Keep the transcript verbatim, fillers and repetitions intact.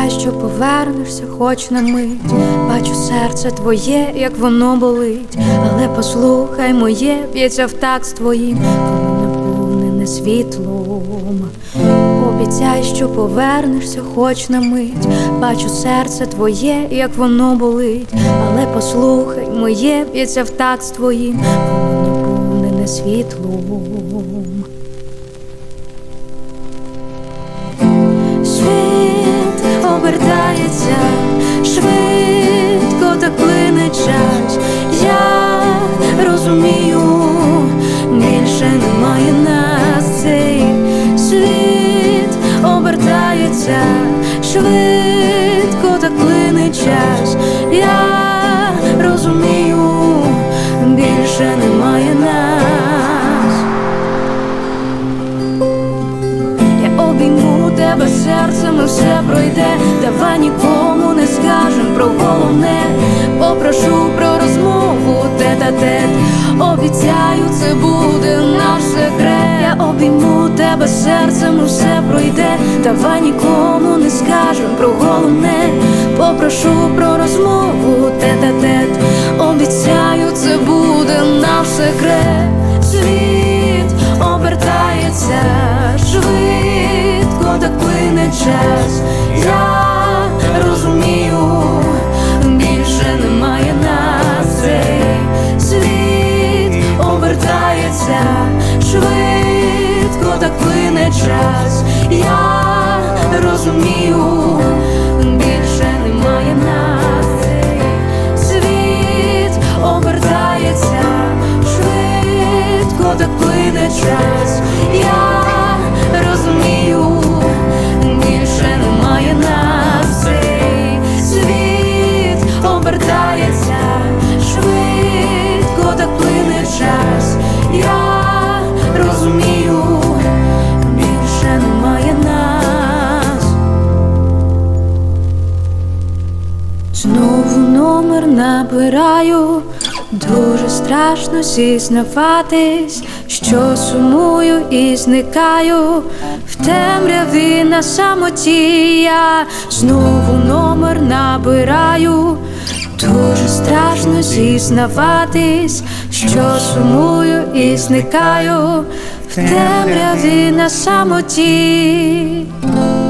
Обіцяй, що повернешся хоч на мить. Бачу серце твоє, як воно болить, але послухай моє, б'ється в такт з твоїм, воно наповнене світлом. Обіцяй, що повернешся хоч на мить. Бачу серце твоє, як воно болить, але послухай моє, б'ється в такт з твоїм, воно наповнене світлом. Світ обертається, швидко так плине час. Я розумію, більше немає нас. Цей світ обертається, швидко так плине час. Я розумію, більше немає нас. Я обійму тебе серцем і все пройде. Давай нікому не скажем про головне. Попрошу про розмову тет-а-тет. Обіцяю, це буде наш секрет. Я обійму тебе серцем і все пройде. Давай нікому не скажем про головне. Попрошу про розмову тет-а-тет. Обіцяю, це буде наш секрет. Світ обертається, швидко так плине час. Я розумію, більше немає нас. Цей світ обертається, швидко так плине час. Я розумію, більше немає нас. Цей світ обертається, швидко так плине час. Я розумію, більше немає нас. Цей світ обертається, швидко так плине час. Я розумію, більше немає нас. Знову номер набираю, дуже страшно зізнаватись, що сумую і зникаю в темряві на самоті. Я знову номер набираю, дуже страшно зізнаватись, що сумую і зникаю в темряві на самоті.